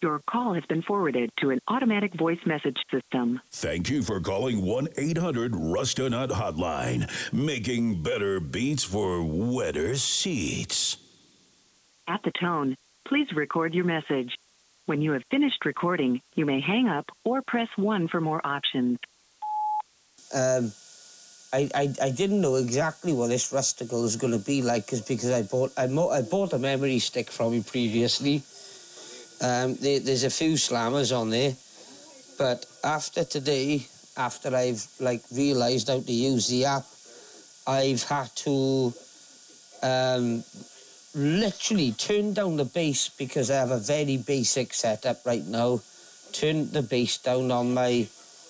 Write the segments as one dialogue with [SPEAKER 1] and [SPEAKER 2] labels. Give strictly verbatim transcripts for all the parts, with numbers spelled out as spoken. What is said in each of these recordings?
[SPEAKER 1] Your call has been forwarded to an automatic voice message system.
[SPEAKER 2] Thank you for calling one eight hundred Rust a Nut Hotline, making better beats for wetter seats.
[SPEAKER 1] At the tone, please record your message. When you have finished recording, you may hang up or press one for more options.
[SPEAKER 3] Um, I, I I didn't know exactly what this Rustical was going to be like cause, because I bought I, mo- I bought a memory stick from him previously. Um, there, there's a few slammers on there, but after today, after I've like realised how to use the app, I've had to um, literally turn down the bass because I have a very basic setup right now. Turn the bass down on my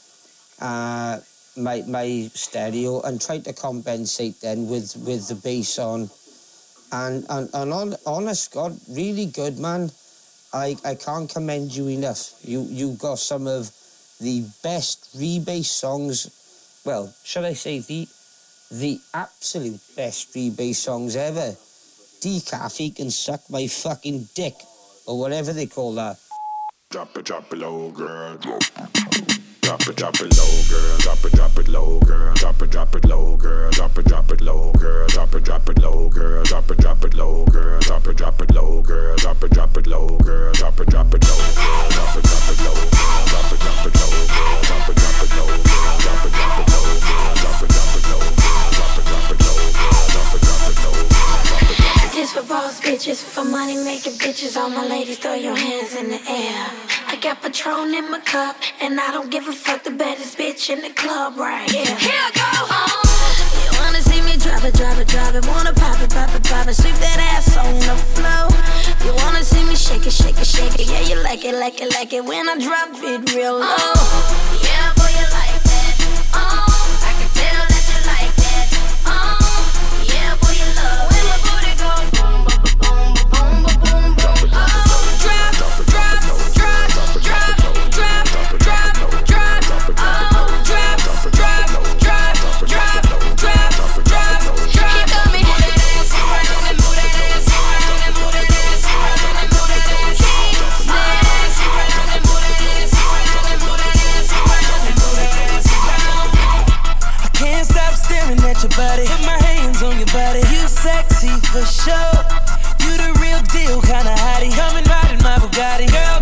[SPEAKER 3] uh, my my stereo and try to compensate then with with the bass on, and and, and on honest God, really good, man. I, I can't commend you enough. You you got some of the best rebass songs. Well, should I say the the absolute best rebass songs ever? Decaf, he can suck my fucking dick, or whatever they call that.
[SPEAKER 4] Drop it, drop it low, girl. Drop it, drop it low, girl. Drop it, drop it low, girl. Drop it, drop it low, girl. Drop it, drop it low, girl. Drop it, drop it low, girl. Drop it, drop it low, girl. Drop it, drop it low, girl. Drop it, drop it low, girl. Drop it, drop it low, girl. Drop it, drop it low, girl. Drop it, drop it low, girl. Drop it, drop it low, girl. Drop it, drop it low, girl. Drop it, drop it low, girl. Drop it, drop it low, girl. Drop it, drop it low, girl. Drop it, drop it.
[SPEAKER 5] This for boss bitches, for money making bitches. All my ladies, throw your hands in the air. I got Patron in my cup, and I don't give a fuck. The baddest bitch in the club right here. Here I go. Oh, you wanna see me drop it, drop it, drop it. Wanna pop it, pop it, pop it. Sweep that ass on the floor. You wanna see me shake it, shake it, shake it. Yeah, you like it, like it, like it when I drop it real low. Oh, yeah, boy, you like that. Oh, I can tell that you like that. Oh, yeah, boy, you love when my booty goes boom, boom, boom, boom, boom, boom, boom. Oh, drop, drop, drop, drop, drop, drop, drop, drop. Oh, drop, drop, drop, drop, drop, drop, drop. He got me. Move that ass around and move that ass around and move that ass around and move that ass around and move that ass around and move that ass around and move that ass around.
[SPEAKER 6] I can't stop staring at your body. Put my hands on your body. You sexy for sure. You the real deal, kinda hottie. Coming right in my Bugatti, girl.